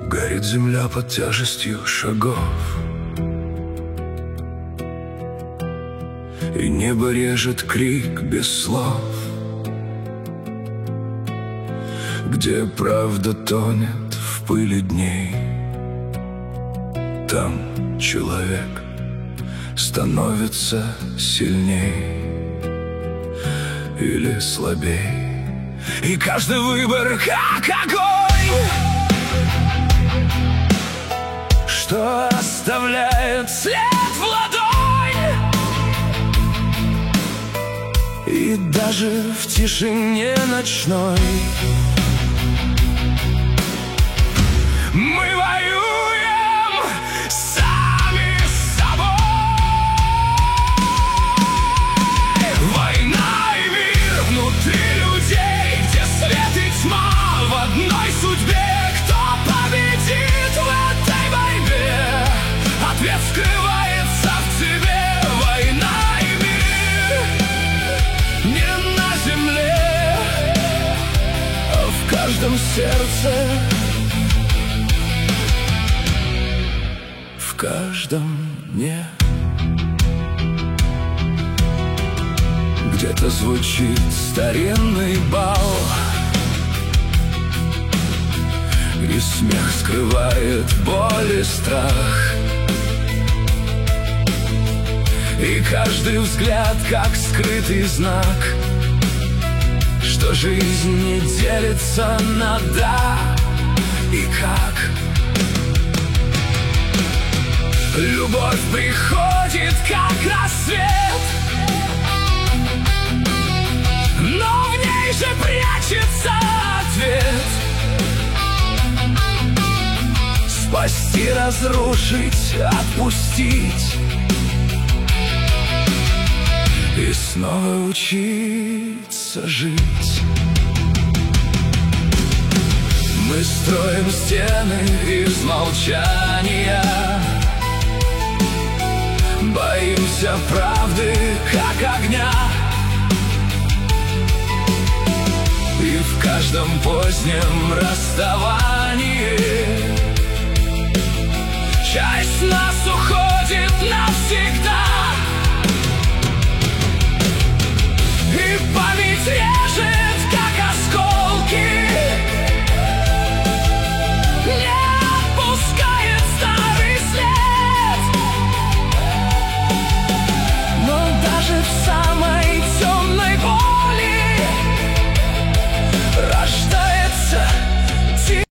Горит земля под тяжестью шагов, и небо режет крик без слов. Где правда тонет в пыли дней, там человек становится сильней или слабей. И каждый выбор как огонь, что оставляет след в ладонь. И даже в тишине ночной мы воюем сами с собой. Война и мир внутри людей, где свет и тьма в одной судьбе. Кто победит в этой борьбе? Ответ скрывается в тебе. Война и мир не на земле, а в каждом сердце, в каждом дне. Где-то звучит старинный бал, и смех скрывает боль и страх. И каждый взгляд как скрытый знак, что жизнь не делится на да и как. Любовь приходит как рассвет, но в ней же прячется ответ. Спасти, разрушить, отпустить и снова учиться жить. Мы строим стены из молчания, боимся правды, как огня. И в каждом позднем расставании